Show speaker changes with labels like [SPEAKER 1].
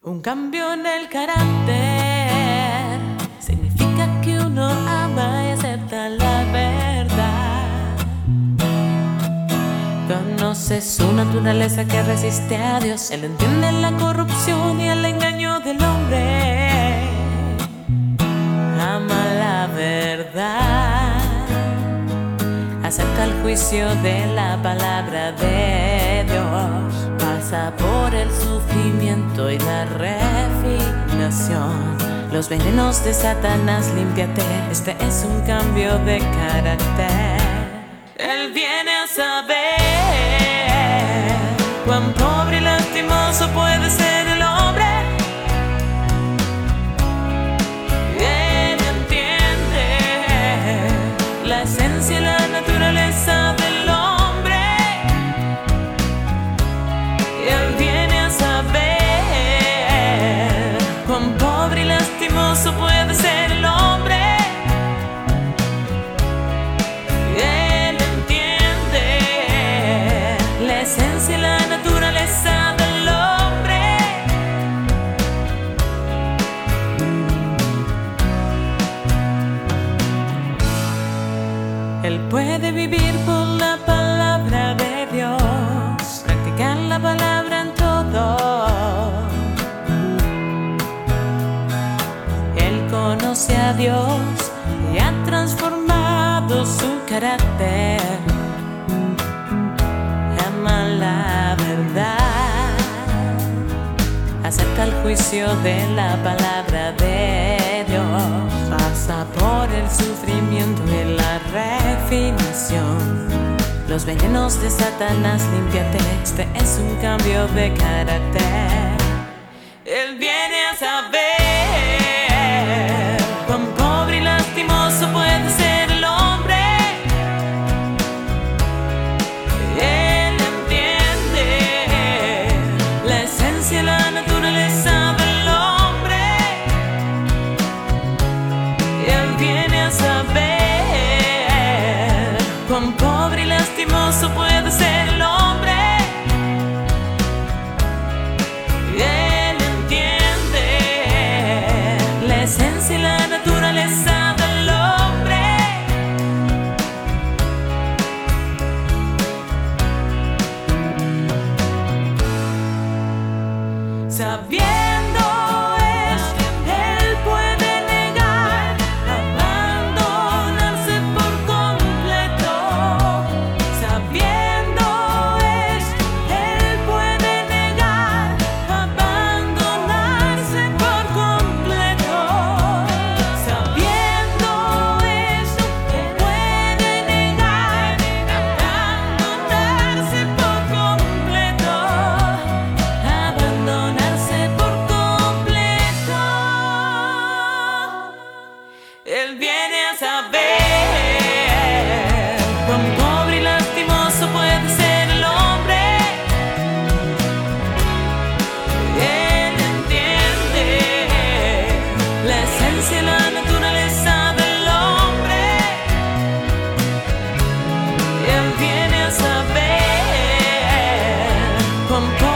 [SPEAKER 1] Un cambio en el carácter significa que uno ama y acepta la verdad. Conoce su naturaleza que resiste a Dios. Él entiende la corrupción y el engaño del hombre. Ama la verdad. Acepta el juicio de la palabra de Dios. Pasa por el sufrimiento y la refinación. Los venenos de Satanás, límpiate. Este es un cambio de carácter. Él viene a saber cuán pobre y lastimoso puede ser el hombre. Él entiende la esencia y la naturaleza del hombre. Él viene a saber cuán pobre y lastimoso puede ser el hombre. Él entiende la esencia y la naturaleza del hombre. Él puede vivir por la palabra de Dios, practicar la palabra en todo. Él conoce a Dios y ha transformado su carácter. Ama la verdad. Acepta el juicio de la palabra de Dios. Pasa por el sufrimiento y la refinación. Los venenos de Satanás, límpiate. Este es un cambio de carácter. Él viene a saber cuán pobre y lastimoso puede ser el hombre. Él entiende la esencia y la naturaleza del hombre. Él viene a saber cuán pobre y lastimoso puede ser el hombre. Él entiende la esencia y la naturaleza del hombre. Sabiendo esto, él puede negar, abandonarse por completo. Sabiendo esto, él puede negar, abandonarse por completo. Sabiendo esto, él puede negar, abandonarse por completo. Abandonarse por completo. Él viene a saber cuán pobre y lastimoso puede ser el hombre. Él entiende la esencia y la naturaleza del hombre. Él viene a saber cuán pobre